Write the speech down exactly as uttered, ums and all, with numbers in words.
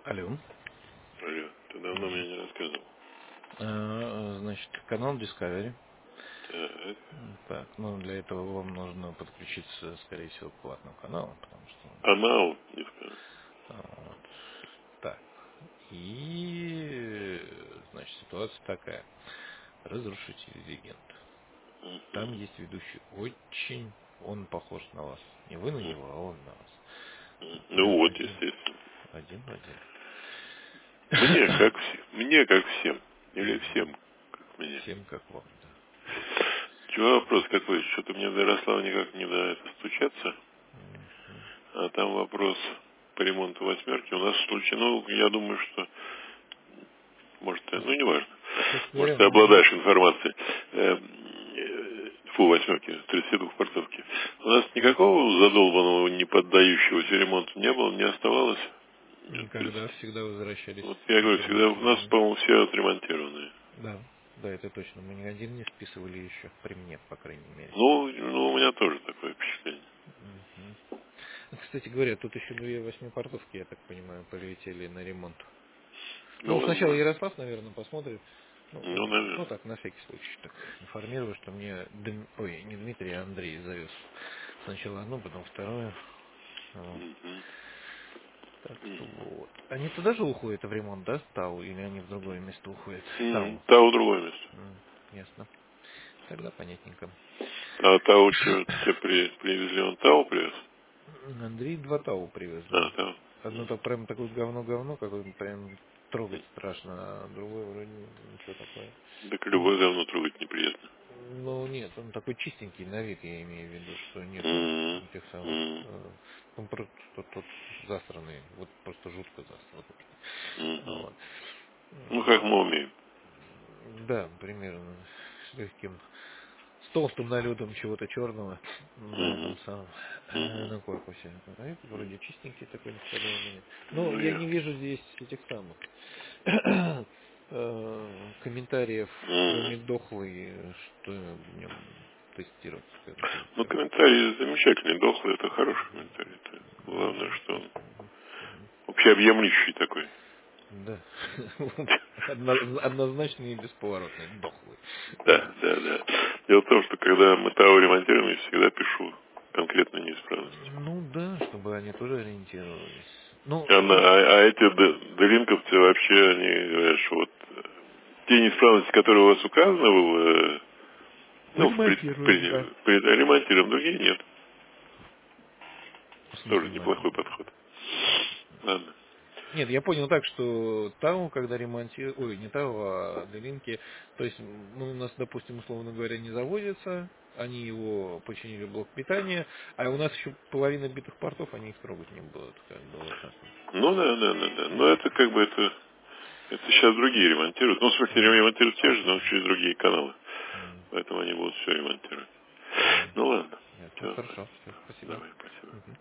Алло. Алло, ты давно мне не рассказывал. Э, Значит, канал Discovery. Так. Так, ну для этого вам нужно подключиться, скорее всего, к платному каналу, потому что Анал, не скажу. а, вот, так. И значит, ситуация такая. Разрушитель легенд. Там есть ведущий очень, он похож на вас. Не вы на него, а он на вас. Ну Прям вот, один, естественно. один в один. Мне как всем. Мне как всем. Или всем, как мне. Всем как вам, да. Чего вопрос какой? Что-то мне до Ярослава никак не до это стучаться. А там вопрос по ремонту восьмерки. У нас случай, ну, я думаю, что, может, ты- ну, не важно. Честно Может, говоря, ты мне обладаешь информацией. Э, э, Фу, восьмерки, тридцати двух портовки. У нас никакого задолбанного, не поддающегося ремонту не было, не оставалось. Нет, никогда тридцать. всегда возвращались Вот я говорю, всегда у нас, альтернативные. по-моему, все отремонтированные. Да, да, это точно. Мы ни один не списывали еще, при мне, по крайней мере. Ну, ну, у меня тоже такое впечатление. Мгм. Ну, кстати говоря, тут еще две восьмипортовки, я так понимаю, полетели на ремонт. Ну, Ну, сначала возможно. Ярослав, наверное, посмотрит. Ну, Ну, он, ну наверное. так, на всякий случай, так информирую, что мне, Дм- ой, не Дмитрий, а Андрей завез сначала одну, потом вторую. Вот. Мгм. Так что Мгм. вот. Они туда же уходят в ремонт, да, Тау, или они в другое место уходят? Мгм. Тау. Тау другое место. М, ясно. Тогда понятненько. А Тау что, тебе при, привезли, он Тау привез? Андрей два Тау привез, А, да. Тау. Одно так прям такое говно-говно, какое прям трогать страшно, а другое вроде ничего такое. Так Ну, любое говно трогать неприятно. ну нет, он такой чистенький на вид, я имею в виду, что нету Мгм. этих самых. Мгм. э, Он просто тот, тот засранный, вот просто жутко засранный. Мгм. Вот. Ну, как М, мы умеем. Да, примерно с легким, с толстым налетом чего-то черного на этом Мгм. самом, э, Мгм. на корпусе. А это вроде чистенький такой, насколько мне. Но Ну, я я. не вижу здесь этих самых э, комментариев, Мгм. кроме дохлый, что в нем тестировать, скажем так. Ну, комментарий замечательный, дохлый, это хороший комментарий. Это главное, что он общеобъемлющий такой. Да. Одно- Однозначно и бесповоротный, дохлый. Да, да, да. Дело в том, что когда мы ТАО ремонтируем, я всегда пишу конкретные неисправности. Ну да, чтобы они тоже ориентировались. Ну, А, на- тут а- а эти д- долинковцы вообще, они говорят, что вот э, те неисправности, которые у вас указаны, в, э, ну, в пред, ремонтируем, да. пред- пред- ремонтируем, другие нет. В смысле Тоже ремонтируем? неплохой подход. Ладно. Нет, я понял так, что Тау, когда ремонтируют, ой, не Тау, а Делинки, то есть м, ну, у нас, допустим, условно говоря, не заводится, они его починили блок питания, а у нас еще половина битых портов, они их трогать не будут, как бы вот так вот. Ну да, да, да, да. Но это как бы это, это сейчас другие ремонтируют. Ну, в смысле, М, ремонтируют те же, но через другие каналы. м, Поэтому они будут все ремонтировать. м. Ну ладно. Ясно, Все, хорошо, все, спасибо. давай, спасибо. Мгм.